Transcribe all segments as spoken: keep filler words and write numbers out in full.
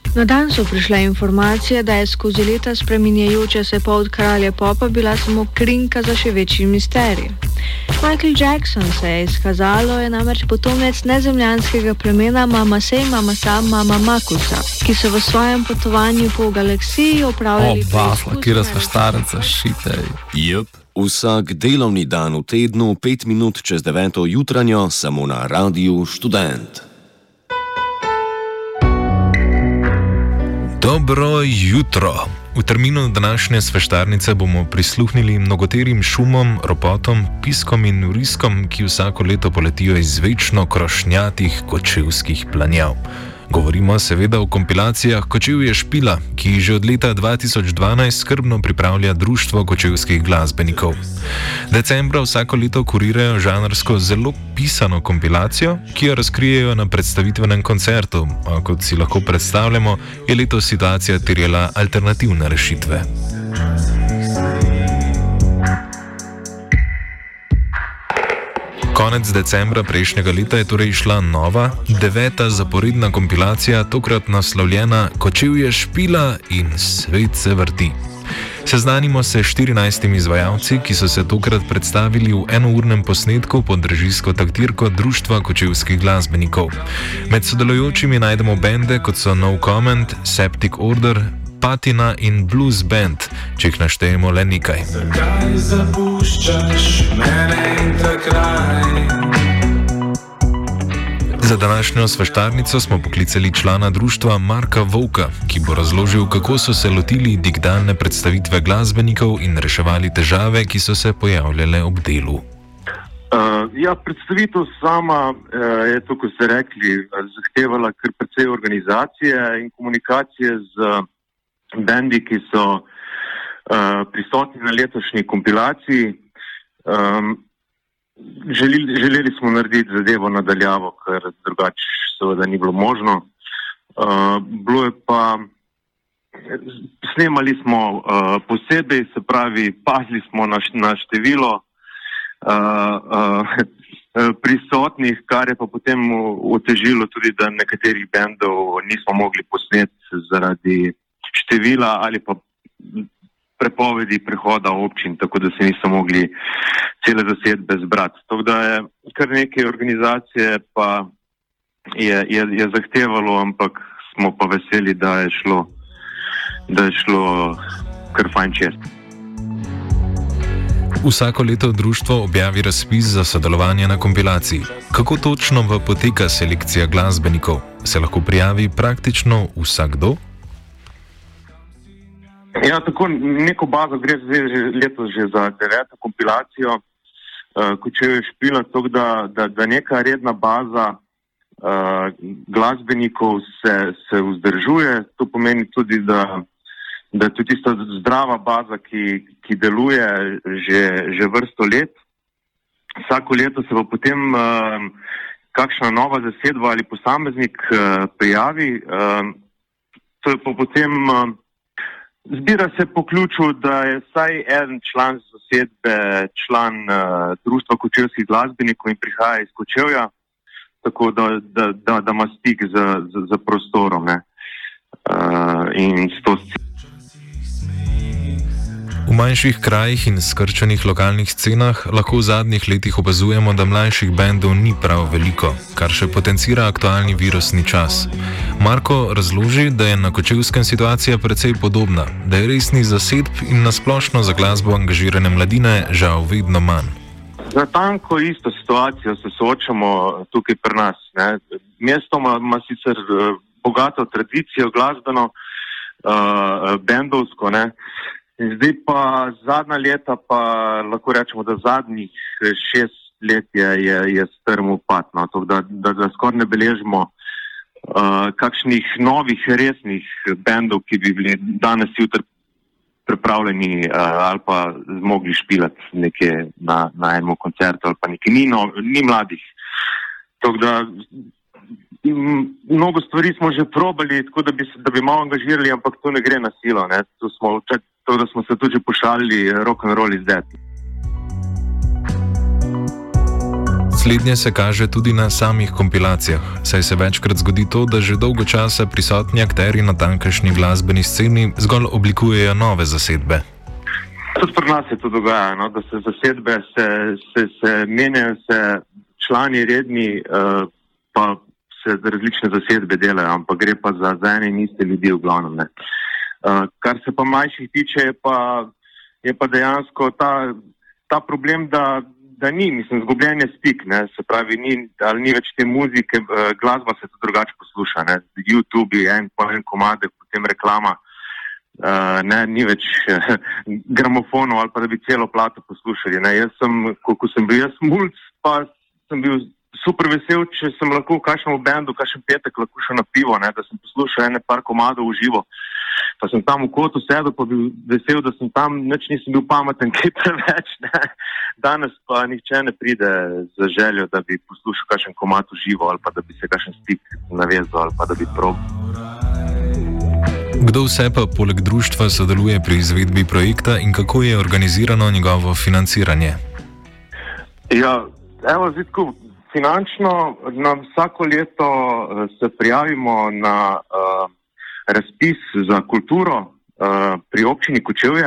Na dan so prišle informacije, da je skozi leta spreminjajoča se pot kralja popa bila samo krinka za še večji misterij. Michael Jackson, se je izkazalo, je namreč potomec nezemljanskega plemena Mamasa Mamasa Mama Makusa, ki so v svojem potovanju po galaksiji opravljali preizkus. Kira sva štarenca, šitej. Jep, vsak delovni dan v tednu, pet minut čez deveto jutranjo, samo na Radiu Študent. Dobro jutro. V terminu današnje sveštarnice bomo prisluhnili mnogoterim šumom, ropotom, piskom in vriskom, ki vsako leto poletijo iz večno krošnjatih kočevskih planjav. Govorimo seveda o kompilacijah Kočevje špila, ki že od leta dva tisoč dvanajst skrbno pripravlja Društvo kočevskih glasbenikov. Decembra vsako leto kurirajo žanrsko zelo pisano kompilacijo, ki jo razkrijejo na predstavitvenem koncertu, a kot si lahko predstavljamo, je letos situacija terjala alternativne rešitve. Konec decembra prejšnjega leta je torej išla nova, deveta zaporedna kompilacija, tokrat naslovljena Kočevje špila in svet se vrti. Seznanimo se štirinajstimi izvajalci, ki so se tokrat predstavili v enournem posnetku pod režijsko taktirko Društva kočevskih glasbenikov. Med sodelujočimi najdemo bende, kot so No Comment, Septic Order, Patina in Blues Band, če jih naštejemo le nekaj. Zakaj zapuščaš mene in ta kraj? Za današnjo sveštarnico smo poklicali člana društva Marka Vovka, ki bo razložil, kako so se lotili digitalne predstavitve glasbenikov in reševali težave, ki so se pojavljale ob delu. Uh, ja, predstavitev sama uh, je, to, ko ste rekli, zahtevala kar precej organizacije in komunikacije z bendi, ki so uh, prisotni na letošnji kompilaciji. Um, želeli, želeli smo narediti zadevo nadaljavo, ker drugače seveda ni bilo možno. Uh, bilo je pa, snemali smo uh, posebej, se pravi, pazili smo na, na število uh, uh, prisotnih, kar je pa potem otežilo tudi, da nekaterih bendov nismo mogli posneti zaradi števila ali pa prepovedi prehoda občin, tako da se niso mogli cele zasedbe zbrati. Tako da je kar nekaj organizacije pa je, je, je zahtevalo, ampak smo pa veseli, da je šlo, da je šlo kar fajn čez. Vsako leto društvo objavi razpis za sodelovanje na kompilaciji. Kako točno v poteka selekcija glasbenikov? Se lahko prijavi praktično vsakdo? Ja, tako neko bazo gre zdaj že letos že za deveto kompilacijo uh, Kočevje špila, tako da, da, da neka redna baza uh, glasbenikov se, se vzdržuje. To pomeni tudi, da, da je to tista zdrava baza, ki, ki deluje že, že vrsto let. Vsako leto se bo potem uh, kakšna nova zasedba ali posameznik uh, prijavi. Uh, to je pa potem uh, Zbira se po ključu, da je vsaj en član zasedbe član uh, Društva kočevskih glasbenikov in prihaja iz Kočevja, tako da, da, da, da ima stik z, z, z prostorom, ne? Uh, in s to V manjših krajih in skrčenih lokalnih scenah lahko v zadnjih letih opazujemo, da mlajših bendov ni prav veliko, kar še potencira aktualni virusni čas. Marko razloži, da je na Kočevskem situacija precej podobna, da je resnih zasedb in nasplošno za glasbo angažirane mladine žal vedno manj. Za tanko isto situacijo se soočamo tukaj pri nas. Ne. Mesto ima, ima sicer bogato tradicijo glasbeno, uh, bendovsko, ne. In zdaj pa zadnja leta, pa lahko rečemo, da zadnjih šest let je, je, je strm upad, no, da, da, da skoraj ne beležimo uh, kakšnih novih resnih bendov, ki bi bili danes jutri pripravljeni uh, ali pa zmogli špilati nekje na, na enem koncertu ali pa nekaj. Ni, no, ni mladih. Tako da mnogo stvari smo že probali, tako da bi, da bi malo angažirali, ampak to ne gre na silo, ne. To smo včasih To, da smo se tudi pošalili rock and roll is dead. Slednje se kaže tudi na samih kompilacijah, saj se večkrat zgodi to, da že dolgo časa prisotni akterji na tamkajšnji glasbeni sceni zgolj oblikujejo nove zasedbe. Tudi pri nas se to dogaja, no? Da se zasedbe se, se, se menjajo, se člani redni, uh, pa se različne zasedbe delajo, ampak gre pa za, za ene in iste ljudi v glavnem. Ne? Uh, kar se pa mlajših tiče, je pa, je pa dejansko ta, ta problem, da, da ni, mislim, zgubljen je stik, ne? Se pravi, ni, ali ni več te muzike, uh, glasba se to drugače posluša, ne? YouTube je en po en komade, potem reklama. Uh, ne, ni več uh, gramofonov ali pa da bi celo plato poslušali. Ne. Jaz sem, ko, ko sem bil jaz mulc, pa sem bil super vesel, če sem lahko v kakšnem bendu, kakšen petek lahko šel na pivo, ne, da sem poslušal ene par komadov v živo. Pa sem tam v kotu sedel, pa bil vesel, da sem tam, nič nisem bil pameten, kaj preveč. Ne. Danes pa nihče ne pride za željo, da bi poslušal kakšen komad v živo ali pa da bi se kakšen stik navezal ali pa da bi probil. Kdo vse pa poleg društva sodeluje pri izvedbi projekta in kako je organizirano njegovo financiranje? Ja, evo, zdaj, finančno na vsako leto se prijavimo na uh, razpis za kulturo uh, pri občini Kočevje,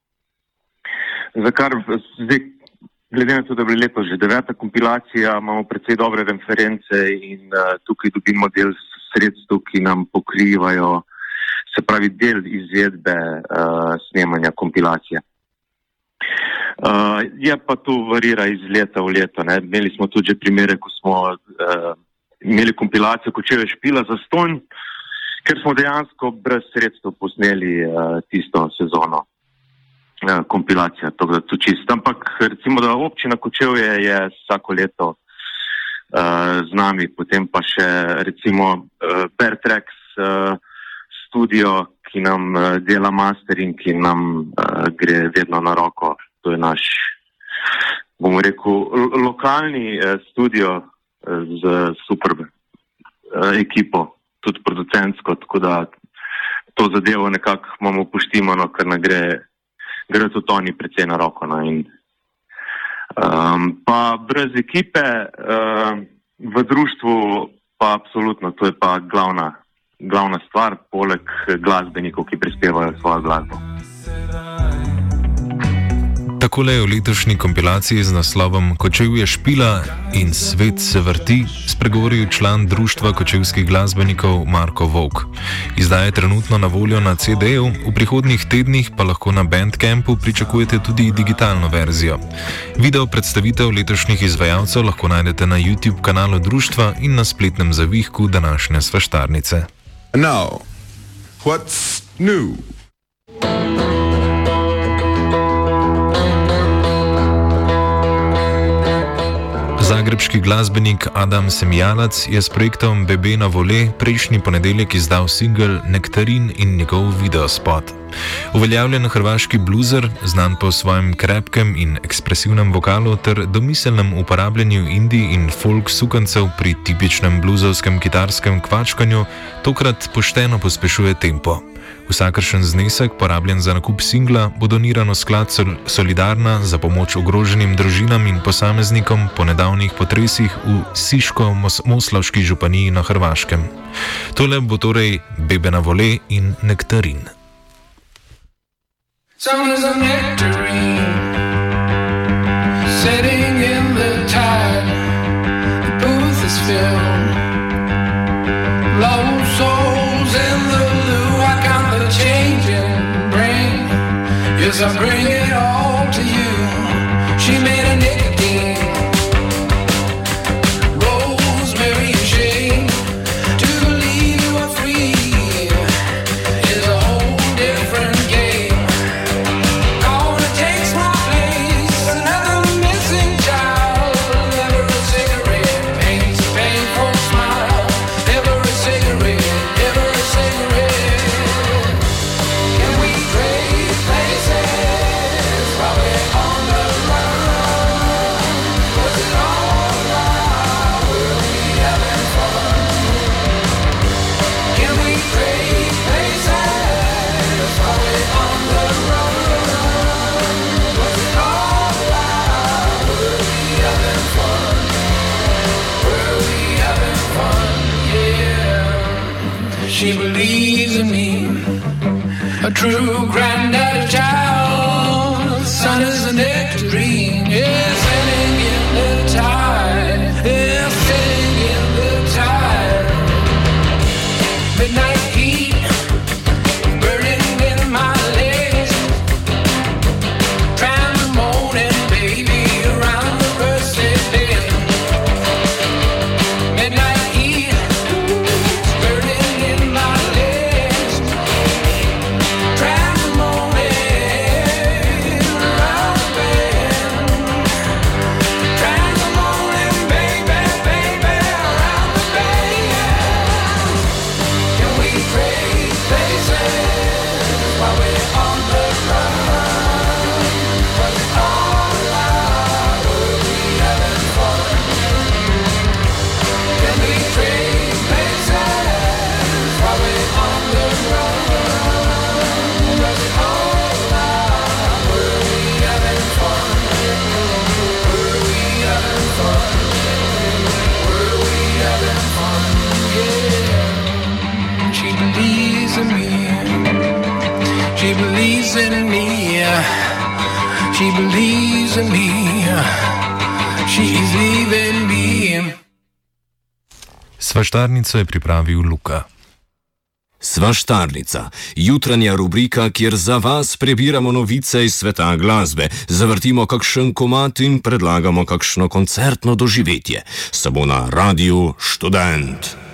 za kar zdaj, glede na to, da je bila letos že deveta kompilacija, imamo precej dobre reference in uh, tukaj dobimo del sredstev, ki nam pokrivajo, se pravi del izvedbe uh, snemanja kompilacije. Uh, je pa to varira iz leta v leto. Ne. Imeli smo tudi že primere, ko smo uh, imeli kompilacijo Kočevje špila za stonj, ker smo dejansko brez sredstev posneli uh, tisto sezono uh, kompilacija. To, da to čist. Ampak recimo, da občina Kočevje je vsako leto uh, z nami, potem pa še recimo uh, Bertrax uh, studio, ki nam uh, dela mastering, ki nam uh, gre vedno na roko. To je naš, bomo rekel, lo- lokalni uh, studio uh, z super uh, ekipo, tudi producentsko, tako da to zadevo nekako imamo poštimano, ker ne gre, gre tudi oni precej na roko. No, in, um, pa brez ekipe uh, v društvu pa absolutno, to je pa glavna glavna stvar, poleg glasbenikov, ki prispevajo svojo glasbo. Takole je v letošnji kompilaciji z naslovom Kočevje špila in svet se vrti spregovoril član Društva kočevskih glasbenikov Marko Vovk. Izdaja je trenutno na voljo na ce de-ju, v prihodnjih tednih pa lahko na Bandcampu pričakujete tudi digitalno verzijo. Video predstavitev letošnjih izvajalcev lahko najdete na YouTube kanalu društva in na spletnem zavihku današnje svaštarnice. Now, what's new? Zagrebški glasbenik Adam Semjalac je s projektom Bebe na vole prejšnji ponedeljek izdal singel Nektarin in njegov videospot. Uveljavljen hrvaški bluzer, znan po svojem krepkem in ekspresivnem vokalu ter domiselnem uporabljanju indie in folk sukancev pri tipičnem bluzovskem kitarskem kvačkanju, tokrat pošteno pospešuje tempo. Vsakršen znesek, porabljen za nakup singla, bo doniran v sklad Solidarna za pomoč ogroženim družinam in posameznikom po nedavnih potresih v Siško-Moslavški županiji na Hrvaškem. Tole bo torej Bebe na vole in Nektarin. Song is a nectarine setting in the tide. The booth is filled. Low souls in the loo. I count the change and bring. Yes, I bring it all to you. She made a nicotine. Rosemary and shade. To believe you are free is a whole different game. Places pleasing me. A true granddaddy child, son is the nectarine. Yeah, sailing in the tide. Yeah, sailing in the tide. Midnight heat burning in my legs. Trying to moaning, baby, around the birthday bed. Midnight heat burning in my legs. Trying to moaning around the bed. Trying to moaning, baby, baby, around the bed. Can we trade places while we're on the run? Was it all out? Were we having fun? Can we trade places while we're on the run? Was it all out? Were we having fun? Were we having fun? Were we having fun? Yeah. She believes in me. She believes in me. She believes in me. She's leaving me. Svaštarnico je pripravil Luka. Svaštarnica, jutranja rubrika, kjer za vas prebiramo novice iz sveta glasbe, zavrtimo kakšen komad in predlagamo kakšno koncertno doživetje. Samo na Radiu Študent.